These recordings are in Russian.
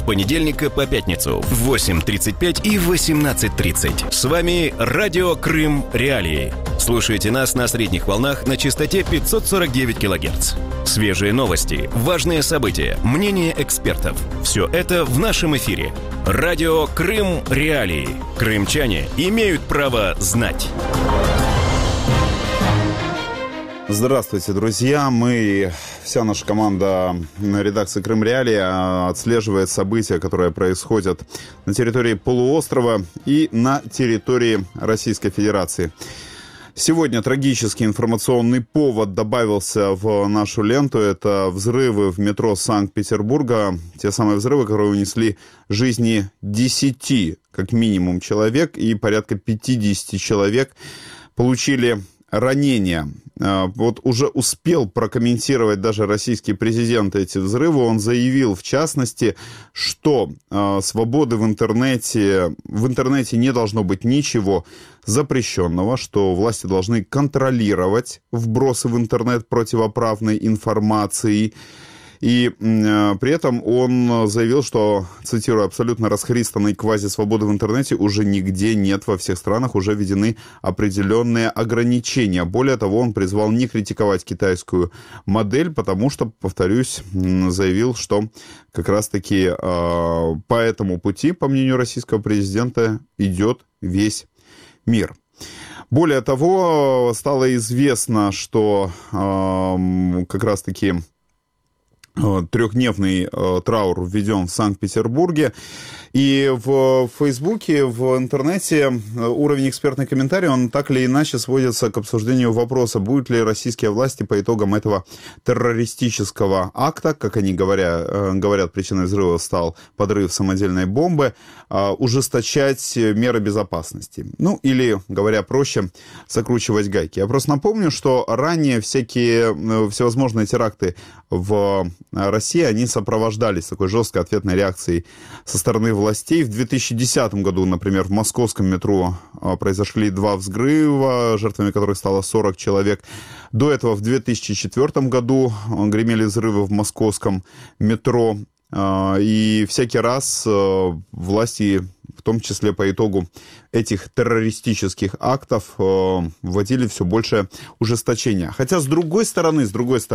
понедельника по пятницу в 8:35 и 18:30. С вами Радио Крым Реалии. Слушайте нас на средних волнах на частоте 549 кГц. Свежие новости, важные события, мнения экспертов. Все это в нашем эфире. Радио Крым Реалии. Крымчане имеют право знать. Здравствуйте, друзья. Вся наша команда редакции Крым Реалии отслеживает события, которые происходят на территории полуострова и на территории Российской Федерации. Сегодня трагический информационный повод добавился в нашу ленту. Это взрывы в метро Санкт-Петербурга. Те самые взрывы, которые унесли жизни 10, как минимум, человек, и порядка 50 человек получили ранения. Вот уже успел прокомментировать даже российский президент эти взрывы. Он заявил, в частности, что свободы в интернете не должно быть ничего запрещенного, что власти должны контролировать вбросы в интернет противоправной информации. И при этом он заявил, что, цитирую, абсолютно расхристанной квази-свободы в интернете уже нигде нет, во всех странах уже введены определенные ограничения. Более того, он призвал не критиковать китайскую модель, потому что, повторюсь, заявил, что как раз-таки по этому пути, по мнению российского президента, идет весь мир. Более того, стало известно, что как раз-таки трехдневный траур введен в Санкт-Петербурге. И в Фейсбуке, в интернете уровень экспертных комментариев, он так или иначе сводится к обсуждению вопроса, будут ли российские власти по итогам этого террористического акта, как они говорят, причиной взрыва стал подрыв самодельной бомбы, ужесточать меры безопасности. Ну, или, говоря проще, закручивать гайки. Я просто напомню, что ранее всевозможные теракты в России, они сопровождались такой жесткой ответной реакцией со стороны властей. В 2010 году, например, в московском метро произошли 2 взрыва, жертвами которых стало 40 человек. До этого в 2004 году гремели взрывы в московском метро. И всякий раз власти, в том числе по итогу этих террористических актов, вводили все больше ужесточения. Хотя, с другой стороны,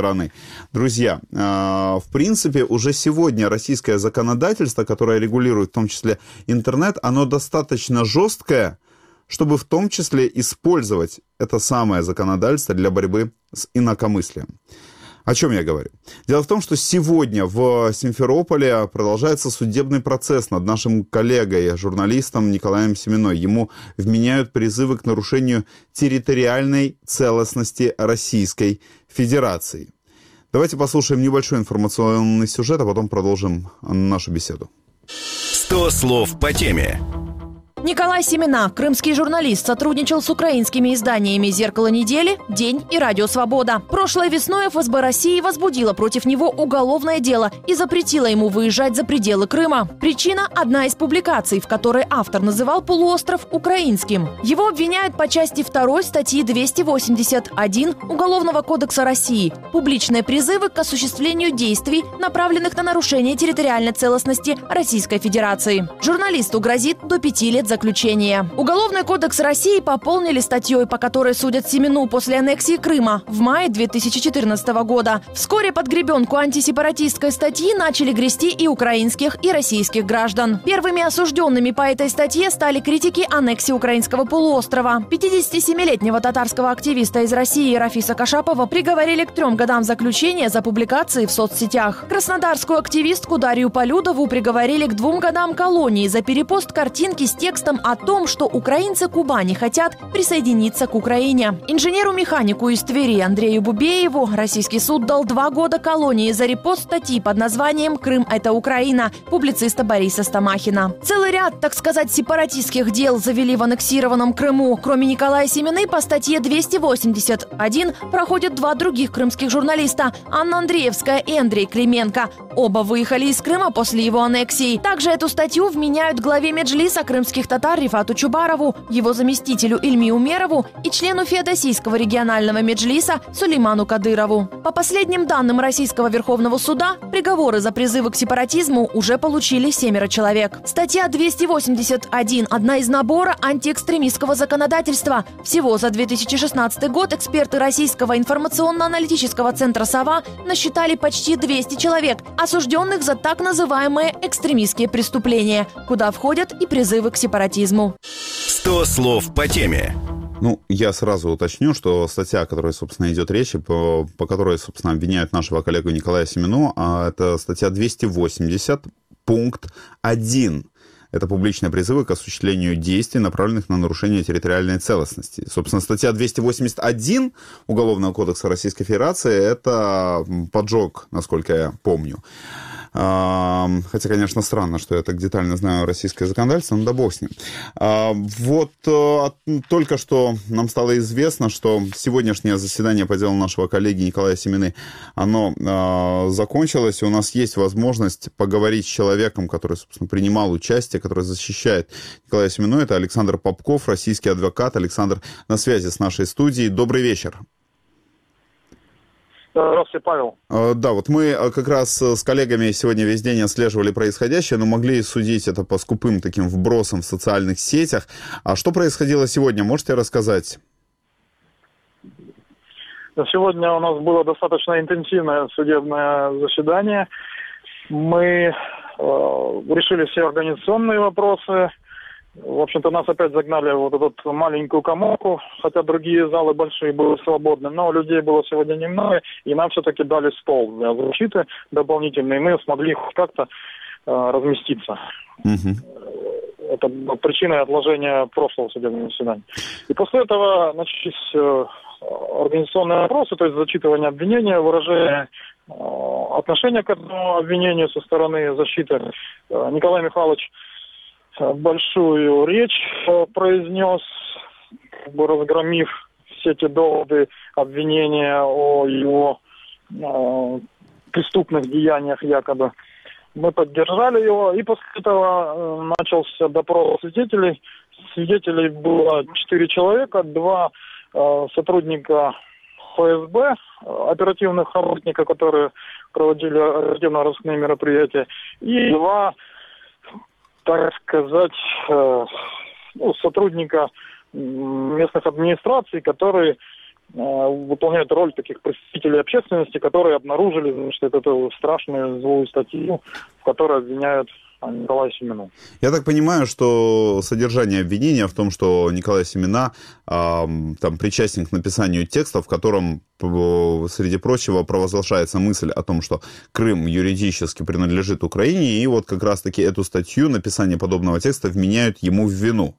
друзья, в принципе, уже сегодня российское законодательство, которое регулирует в том числе интернет, оно достаточно жесткое, чтобы в том числе использовать это самое законодательство для борьбы с инакомыслием. О чем я говорю? Дело в том, что сегодня в Симферополе продолжается судебный процесс над нашим коллегой, журналистом Николаем Семеной. Ему вменяют призывы к нарушению территориальной целостности Российской Федерации. Давайте послушаем небольшой информационный сюжет, а потом продолжим нашу беседу. 100 слов по теме. Николай Семена, крымский журналист, сотрудничал с украинскими изданиями «Зеркало недели», «День» и «Радио Свобода». Прошлой весной ФСБ России возбудила против него уголовное дело и запретила ему выезжать за пределы Крыма. Причина – одна из публикаций, в которой автор называл полуостров украинским. Его обвиняют по части 2 статьи 281 Уголовного кодекса России «Публичные призывы к осуществлению действий, направленных на нарушение территориальной целостности Российской Федерации». Журналисту грозит до 5 лет заключения. Уголовный кодекс России пополнили статьей, по которой судят Семену после аннексии Крыма в мае 2014 года. Вскоре под гребенку антисепаратистской статьи начали грести и украинских, и российских граждан. Первыми осужденными по этой статье стали критики аннексии украинского полуострова. 57-летнего татарского активиста из России Рафиса Кашапова приговорили к 3 годам заключения за публикации в соцсетях. Краснодарскую активистку Дарью Полюдову приговорили к 2 годам колонии за перепост картинки с текстом о том, что украинцы Кубани хотят присоединиться к Украине. Инженеру-механику из Твери Андрею Бубееву российский суд дал 2 года колонии за репост статьи под названием «Крым – это Украина» публициста Бориса Стамахина. Целый ряд, так сказать, сепаратистских дел завели в аннексированном Крыму. Кроме Николая Семены, по статье 281 проходят 2 других крымских журналиста – Анна Андреевская и Андрей Клименко. Оба выехали из Крыма после его аннексии. Также эту статью вменяют главе Меджлиса крымских татар Рифату Чубарову, его заместителю Ильми Умерову и члену Феодосийского регионального меджлиса Сулейману Кадырову. По последним данным Российского Верховного суда, приговоры за призывы к сепаратизму уже получили 7 человек. Статья 281 – одна из набора антиэкстремистского законодательства. Всего за 2016 год эксперты Российского информационно-аналитического центра «Сова» насчитали почти 200 человек, осужденных за так называемые экстремистские преступления, куда входят и призывы к сепаратизму. 100 слов по теме. Ну, я сразу уточню, что статья, о которой, собственно, идет речь, по которой, собственно, обвиняют нашего коллегу Николая Семину, это статья 280, пункт 1. Это публичные призывы к осуществлению действий, направленных на нарушение территориальной целостности. Собственно, статья 281 Уголовного кодекса Российской Федерации – это поджог, насколько я помню. Хотя, конечно, странно, что я так детально знаю российское законодательство, но да бог с ним. Вот только что нам стало известно, что сегодняшнее заседание по делу нашего коллеги Николая Семины, оно закончилось, и у нас есть возможность поговорить с человеком, который, собственно, принимал участие, который защищает Николая Семину. Это Александр Попков, российский адвокат. Александр на связи с нашей студией. Добрый вечер. Здравствуйте, Павел. Да, вот мы как раз с коллегами сегодня весь день отслеживали происходящее, но могли судить это по скупым таким вбросам в социальных сетях. А что происходило сегодня, можете рассказать? Сегодня у нас было достаточно интенсивное судебное заседание. Мы решили все организационные вопросы. В общем-то, нас опять загнали в вот эту маленькую каморку, хотя другие залы большие были свободны, но людей было сегодня немного, и нам все-таки дали стол для защиты дополнительный, и мы смогли как-то разместиться. Это была причиной отложения прошлого судебного заседания. И после этого начались организационные вопросы, то есть зачитывание обвинения, выражение отношения к этому обвинению со стороны защиты. Николай Михайлович большую речь произнес, разгромив все эти доводы обвинения о его преступных деяниях якобы. Мы поддержали его, и после этого начался допрос свидетелей. Свидетелей было 4 человека, 2 сотрудника ФСБ, оперативных работников, которые проводили оперативно-розыскные мероприятия, и 2, так сказать, сотрудника местных администраций, которые выполняют роль таких представителей общественности, которые обнаружили, значит, эту страшную злую статью, в которой обвиняют Николая Семину. Я так понимаю, что содержание обвинения в том, что Николай Семина там причастен к написанию текста, в котором, среди прочего, провозглашается мысль о том, что Крым юридически принадлежит Украине, и вот как раз-таки эту статью, написание подобного текста, вменяют ему в вину.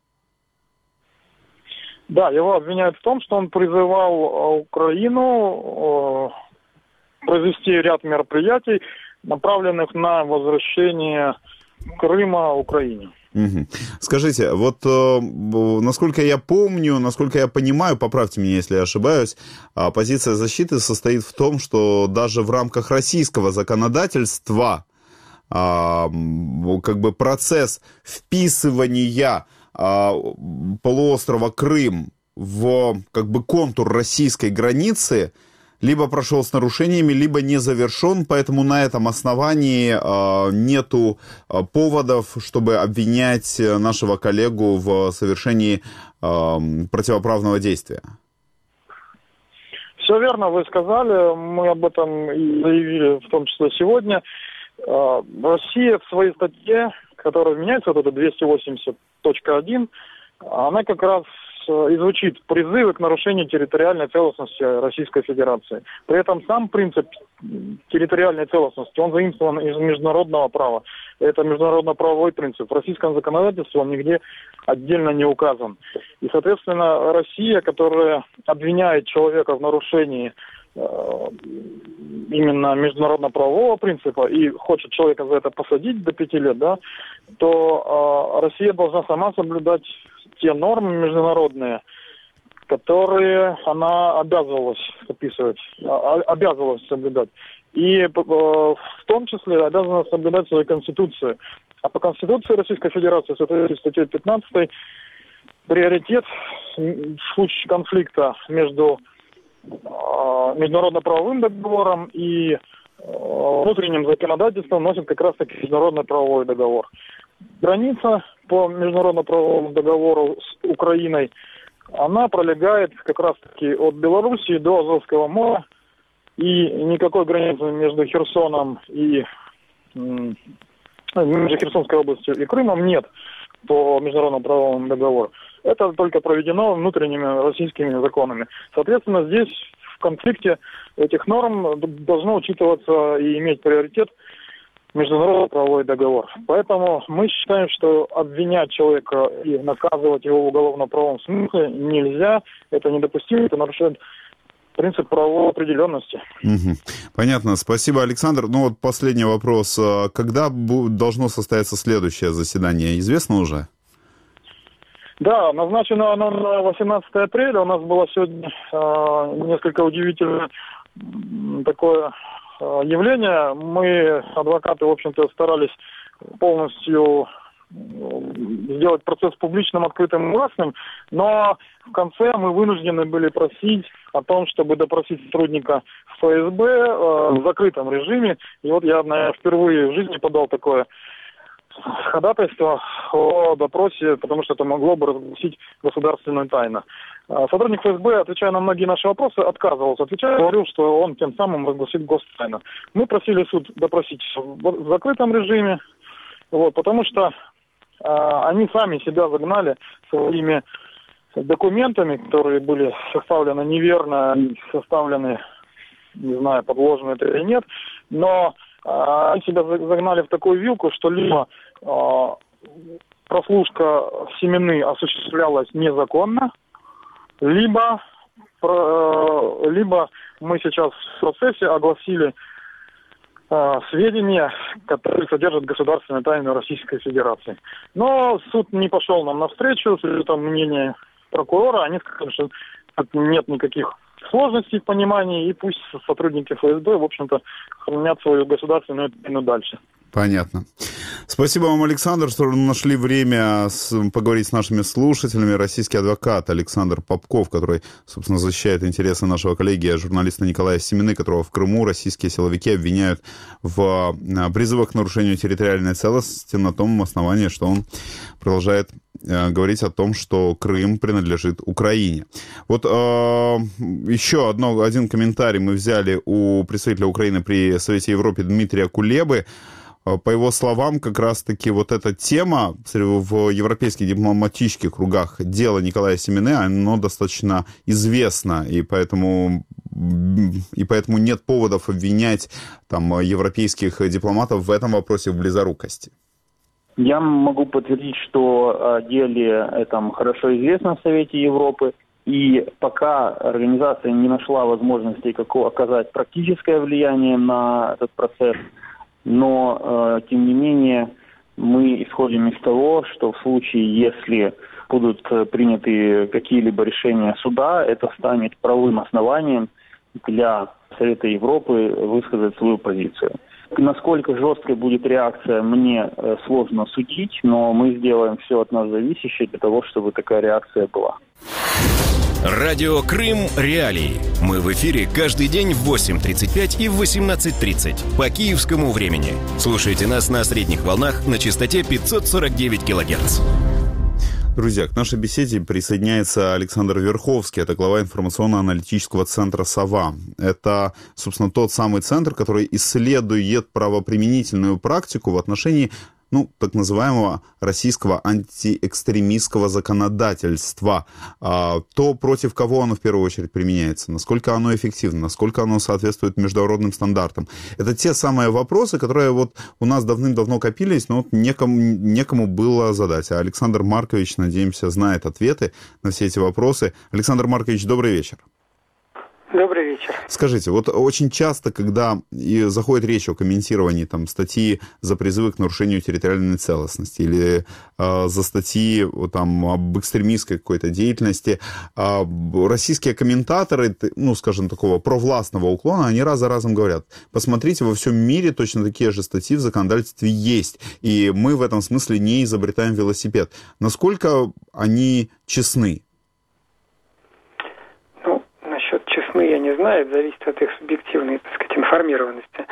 Да, его обвиняют в том, что он призывал Украину произвести ряд мероприятий, направленных на возвращение Крыма Украине. Угу. Скажите, вот насколько я помню, насколько я понимаю, поправьте меня, если я ошибаюсь, позиция защиты состоит в том, что даже в рамках российского законодательства как бы процесс вписывания полуострова Крым в как бы контур российской границы либо прошел с нарушениями, либо не завершен, поэтому на этом основании нету поводов, чтобы обвинять нашего коллегу в совершении противоправного действия. Все верно, вы сказали, мы об этом и заявили, в том числе сегодня. Россия в своей статье, которая меняется, вот это 280.1, она как раз и звучит: призывы к нарушению территориальной целостности Российской Федерации. При этом сам принцип территориальной целостности, он заимствован из международного права. Это международно-правовой принцип. В российском законодательстве он нигде отдельно не указан. И, соответственно, Россия, которая обвиняет человека в нарушении именно международно-правового принципа и хочет человека за это посадить до 5 лет, да, то Россия должна сама соблюдать те нормы международные, которые она обязывалась описывать, обязывалась соблюдать. и в том числе обязана соблюдать свою Конституцию. А по Конституции Российской Федерации, в соответствии с статьей 15, приоритет в случае конфликта между международно-правовым договором и внутренним законодательством носит как раз-таки международно-правовой договор. Граница по международно-правовому договору с Украиной, она пролегает как раз-таки от Белоруссии до Азовского моря, и никакой границы между Херсоном и между Херсонской областью и Крымом нет по международному правовому договору. Это только проведено внутренними российскими законами. Соответственно, здесь в конфликте этих норм должно учитываться и иметь приоритет международный правовой договор. Поэтому мы считаем, что обвинять человека и наказывать его в уголовно-правовом смысле нельзя. Это недопустимо, это нарушает принцип правовой определенности. Понятно. Спасибо, Александр. Ну вот последний вопрос. Когда должно состояться следующее заседание? Известно уже? Да, назначено оно на 18 апреля. У нас было сегодня несколько удивительное такое явление. Мы, адвокаты, в общем-то, старались полностью сделать процесс публичным, открытым и гласным, но в конце мы вынуждены были просить о том, чтобы допросить сотрудника ФСБ в закрытом режиме. И вот я, наверное, впервые в жизни подал такое ходатайство о допросе, потому что это могло бы разгласить государственную тайну. Сотрудник ФСБ, отвечая на многие наши вопросы, отказывался отвечать, говорил, что он тем самым разгласит гостайну. Мы просили суд допросить в закрытом режиме, потому что они сами себя загнали своими документами, которые были составлены неверно, составлены, не знаю, подложены это или нет, но они себя загнали в такую вилку, что либо прослушка Семены осуществлялась незаконно, либо мы сейчас в процессе огласили сведения, которые содержат государственную тайну Российской Федерации. Но суд не пошел нам навстречу, с учетом мнения прокурора. Они сказали, что нет никаких сложностей в понимании, и пусть сотрудники ФСБ, в общем-то, хранят свою государственную тайну дальше. Понятно. Спасибо вам, Александр, что нашли время поговорить с нашими слушателями. Российский адвокат Александр Попков, который, собственно, защищает интересы нашего коллеги, журналиста Николая Семены, которого в Крыму российские силовики обвиняют в призывах к нарушению территориальной целостности на том основании, что он продолжает говорить о том, что Крым принадлежит Украине. Вот еще один комментарий мы взяли у представителя Украины при Совете Европы Дмитрия Кулебы. По его словам, как раз-таки вот эта тема в европейских дипломатических кругах, дело Николая Семены, оно достаточно известно, и поэтому нет поводов обвинять там европейских дипломатов в этом вопросе в близорукости. Я могу подтвердить, что о деле этом хорошо известно в Совете Европы, и пока организация не нашла возможности оказать практическое влияние на этот процесс, но, тем не менее, мы исходим из того, что в случае, если будут приняты какие-либо решения суда, это станет правовым основанием для Совета Европы высказать свою позицию. Насколько жесткой будет реакция, мне сложно судить, но мы сделаем все от нас зависящее для того, чтобы такая реакция была. Радио Крым Реалии. Мы в эфире каждый день в 8:35 и в 18:30 по киевскому времени. Слушайте нас на средних волнах на частоте 549 кГц. Друзья, к нашей беседе присоединяется Александр Верховский, это глава информационно-аналитического центра «Сова». Это, собственно, тот самый центр, который исследует правоприменительную практику в отношении так называемого российского антиэкстремистского законодательства. То, против кого оно в первую очередь применяется, насколько оно эффективно, насколько оно соответствует международным стандартам. Это те самые вопросы, которые вот у нас давным-давно копились, но некому было задать. А Александр Маркович, надеемся, знает ответы на все эти вопросы. Александр Маркович, добрый вечер. Добрый вечер. Скажите, вот очень часто, когда заходит речь о комментировании там, статьи за призывы к нарушению территориальной целостности или за статьи там, об экстремистской какой-то деятельности, российские комментаторы, ну, скажем, такого провластного уклона, они раз за разом говорят, посмотрите, во всем мире точно такие же статьи в законодательстве есть, и мы в этом смысле не изобретаем велосипед. Насколько они честны? Честны, я не знаю, это зависит от их субъективной, так сказать, информированности.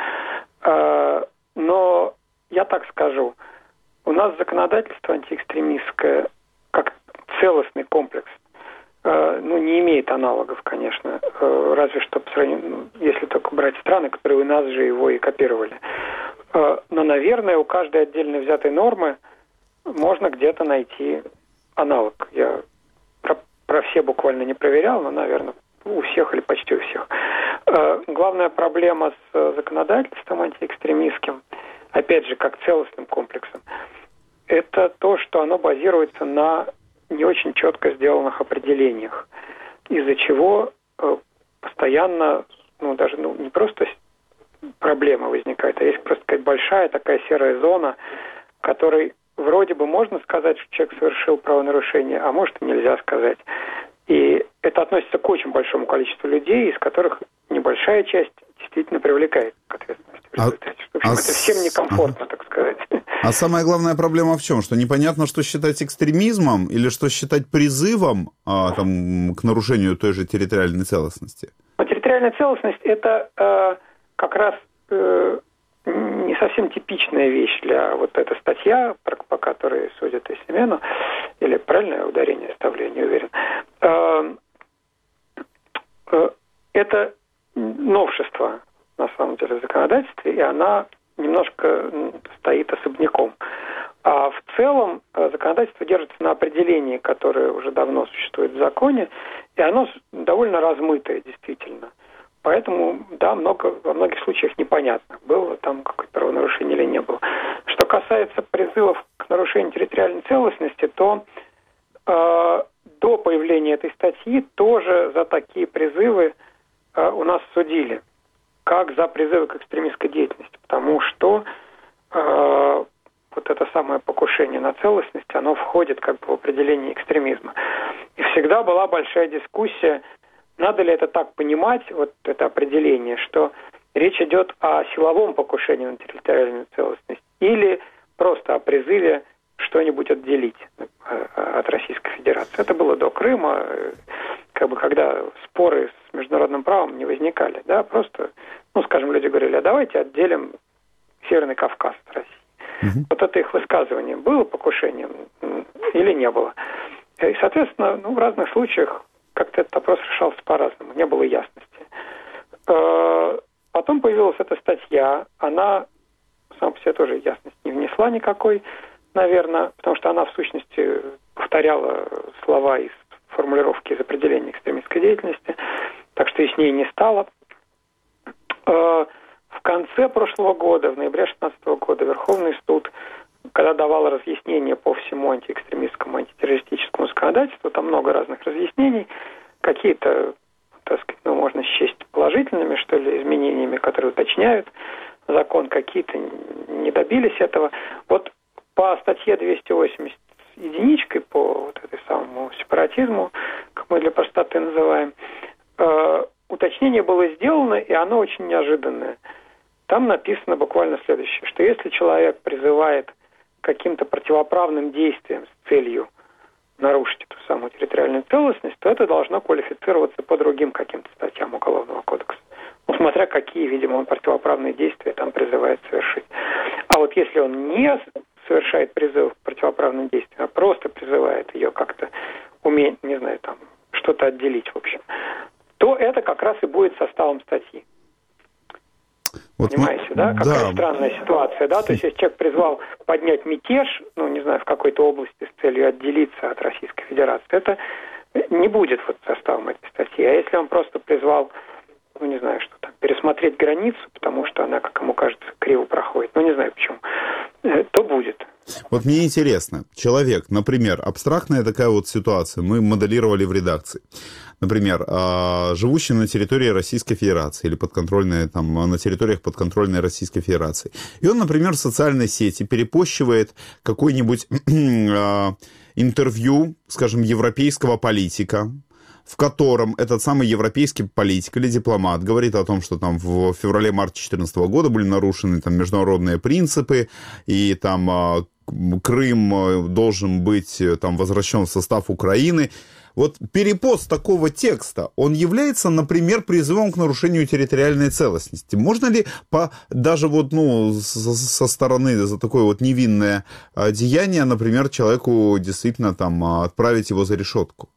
Но я так скажу, у нас законодательство антиэкстремистское, как целостный комплекс, не имеет аналогов, конечно, разве что по сравнению, если только брать страны, которые у нас же его и копировали. Но, наверное, у каждой отдельно взятой нормы можно где-то найти аналог. Я про все буквально не проверял, но, наверное, у всех или почти у всех. Главная проблема с законодательством антиэкстремистским, опять же, как целостным комплексом, это то, что оно базируется на не очень четко сделанных определениях, из-за чего постоянно, даже не просто проблема возникает, а есть просто такая большая такая серая зона, в которой вроде бы можно сказать, что человек совершил правонарушение, а может и нельзя сказать. И это относится к очень большому количеству людей, из которых небольшая часть действительно привлекает к ответственности. Это всем некомфортно, так сказать. А самая главная проблема в чем? Что непонятно, что считать экстремизмом или что считать призывом к нарушению той же территориальной целостности? Территориальная целостность – это как раз не совсем типичная вещь для вот эта статья, по которой судят и Семену, или правильное ударение ставлю, я не уверен. Это новшество, на самом деле, в законодательстве, и она немножко стоит особняком. А в целом законодательство держится на определении, которое уже давно существует в законе, и оно довольно размытое, действительно. Поэтому, да, во многих случаях непонятно, было там какое-то правонарушение или не было. Что касается призывов к нарушению территориальной целостности, то до появления этой статьи тоже за такие призывы у нас судили, как за призывы к экстремистской деятельности, потому что вот это самое покушение на целостность, оно входит как бы в определение экстремизма. И всегда была большая дискуссия, надо ли это так понимать, вот это определение, что речь идет о силовом покушении на территориальную целостность или просто о призыве что-нибудь отделить от Российской Федерации. Это было до Крыма, когда споры с международным правом не возникали. Да? Просто, скажем, люди говорили, а давайте отделим Северный Кавказ от России. Вот это их высказывание. Было покушением или не было? И, соответственно, в разных случаях как-то этот вопрос решался по-разному, не было ясности. Потом появилась эта статья, она сама по себе тоже ясность не внесла никакой, наверное, потому что она в сущности повторяла слова из формулировки из определения экстремистской деятельности, так что яснее не стало. В конце прошлого года, в ноябре 2016 года, Верховный суд, когда давал разъяснения по всему антиэкстремистскому, антитеррористическому законодательству, там много разных разъяснений, какие-то, так сказать, можно счесть положительными, что ли, изменениями, которые уточняют закон, какие-то не добились этого. Вот по статье 280 единичкой, по вот этой самому сепаратизму, как мы для простоты называем, уточнение было сделано, и оно очень неожиданное. Там написано буквально следующее, что если человек призывает каким-то противоправным действием с целью нарушить эту самую территориальную целостность, то это должно квалифицироваться по другим каким-то статьям Уголовного кодекса. Смотря какие, видимо, он противоправные действия там призывает совершить. А вот если он не совершает призыв к противоправным действиям, а просто призывает ее как-то уметь, не знаю, там, что-то отделить, в общем, то это как раз и будет составом статьи. Вот понимаете, да? Какая странная ситуация, да? То есть, если человек призвал поднять мятеж, не знаю, в какой-то области с целью отделиться от Российской Федерации, это не будет вот составом этой статьи. А если он просто призвал, не знаю, что там, пересмотреть границу, потому что она, как ему кажется, криво проходит, не знаю почему, то будет. Вот мне интересно, человек, например, абстрактная такая вот ситуация, мы моделировали в редакции. Например, живущий на территории Российской Федерации или подконтрольной, там, на территориях подконтрольной Российской Федерации. И он, например, в социальной сети перепощивает какое-нибудь интервью, скажем, европейского политика, в котором этот самый европейский политик или дипломат говорит о том, что там в феврале-марте 2014 года были нарушены там международные принципы, и там Крым должен быть там возвращен в состав Украины. Вот перепост такого текста, он является, например, призывом к нарушению территориальной целостности. Можно ли даже вот, со стороны за такое вот невинное деяние, например, человеку действительно там отправить его за решетку?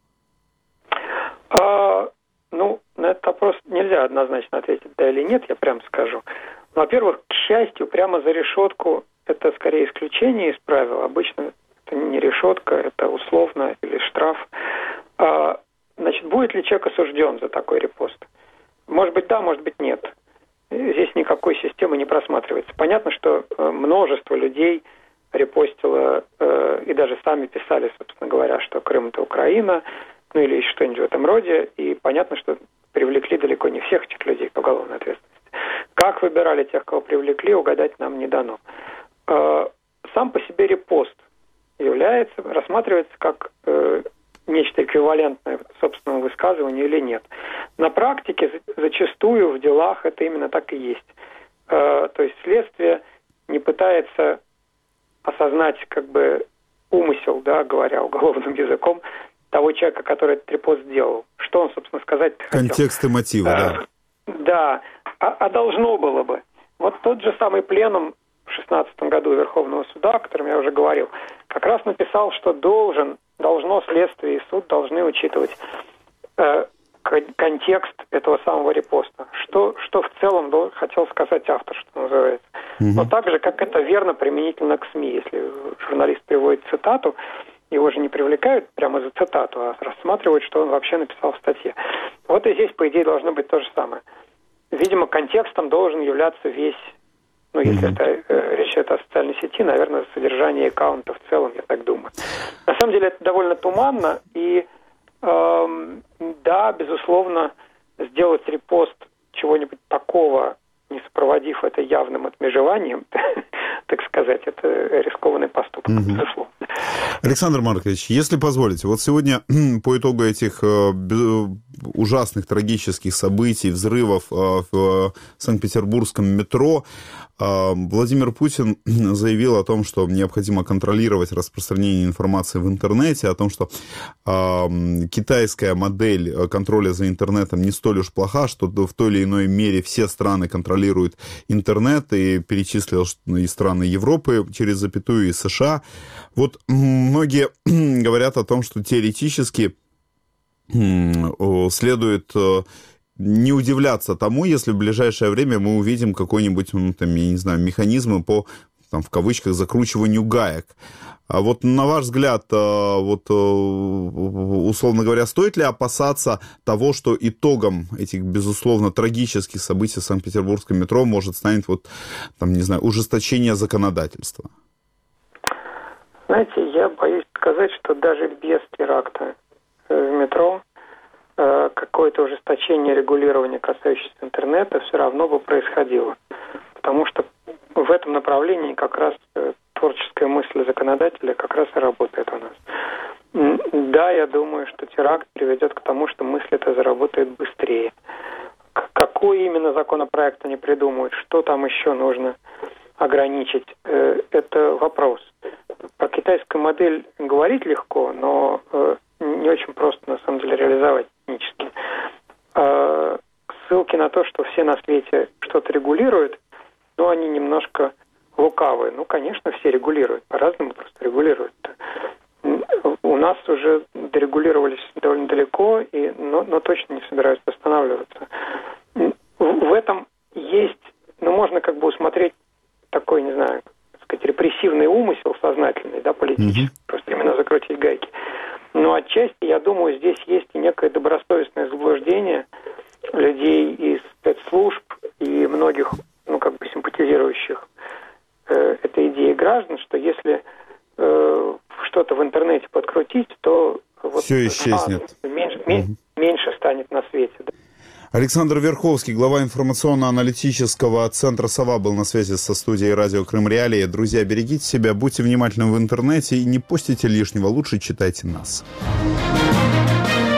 На этот вопрос нельзя однозначно ответить да или нет, я прямо скажу. Во-первых, к счастью, прямо за решетку это скорее исключение из правил. Обычно это не решетка, это условно или штраф. Значит, будет ли человек осужден за такой репост? Может быть, да, может быть, нет. Здесь никакой системы не просматривается. Понятно, что множество людей репостило и даже сами писали, собственно говоря, что Крым – это Украина, или еще что-нибудь в этом роде. И понятно, что привлекли далеко не всех этих людей к уголовной ответственности. Как выбирали тех, кого привлекли, угадать нам не дано. Сам по себе репост рассматривается как нечто эквивалентное собственному высказыванию или нет. На практике зачастую в делах это именно так и есть. То есть следствие не пытается осознать умысел, говоря уголовным языком, того человека, который этот репост сделал. Что он, собственно, сказать хотел. Контекст и мотивы, да. Да, а должно было бы. Вот тот же самый пленум в 2016 году Верховного суда, о котором я уже говорил, как раз написал, что должно следствие и суд должны учитывать контекст этого самого репоста. Что в целом хотел сказать автор, что называется. Но так же, как это верно применительно к СМИ. Если журналист приводит цитату, его же не привлекают прямо за цитату, а рассматривают, что он вообще написал в статье. Вот и здесь, по идее, должно быть то же самое. Видимо, контекстом должен являться весь, если речь идет о социальной сети, наверное, содержание аккаунта в целом, я так думаю. На самом деле это довольно туманно, и да, безусловно, сделать репост чего-нибудь такого, не сопроводив это явным отмежеванием, так сказать, это рискованный поступок, безусловно. Александр Маркович, если позволите, вот сегодня по итогу этих ужасных трагических событий, взрывов в Санкт-Петербургском метро, Владимир Путин заявил о том, что необходимо контролировать распространение информации в интернете, о том, что китайская модель контроля за интернетом не столь уж плоха, что в той или иной мере все страны контролируют интернет, и перечислил и страны Европы через запятую, и США. Вот многие говорят о том, что теоретически следует не удивляться тому, если в ближайшее время мы увидим какой-нибудь, механизмы по, в кавычках, закручиванию гаек. А вот на ваш взгляд, условно говоря, стоит ли опасаться того, что итогом этих, безусловно, трагических событий в Санкт-Петербургском метро может стать, ужесточение законодательства? Знаете, я боюсь сказать, что даже без теракта в метро какое-то ужесточение регулирования, касающееся интернета, все равно бы происходило. Потому что в этом направлении как раз творческая мысль законодателя как раз и работает у нас. Да, я думаю, что теракт приведет к тому, что мысль эта заработает быстрее. Какой именно законопроект они придумают, что там еще нужно ограничить, это вопрос. Про китайскую модель говорить легко, но не очень просто, на самом деле, реализовать технически. Ссылки на то, что все на свете что-то регулируют, они немножко лукавые. Конечно, все регулируют, по-разному просто регулируют. У нас уже дорегулировались довольно далеко, но точно не собираются останавливаться. В этом есть, можно усмотреть такой, репрессивный умысел сознательный, политический, просто именно закрутить гайки. Но отчасти, я думаю, здесь есть и некое добросовестное заблуждение людей из спецслужб и многих, симпатизирующих этой идее граждан, что если все исчезнет. Меньше станет на свете. Да. Александр Верховский, глава информационно-аналитического центра «Сова», был на связи со студией «Радио Крым Реалии». Друзья, берегите себя, будьте внимательны в интернете и не постите лишнего, лучше читайте нас.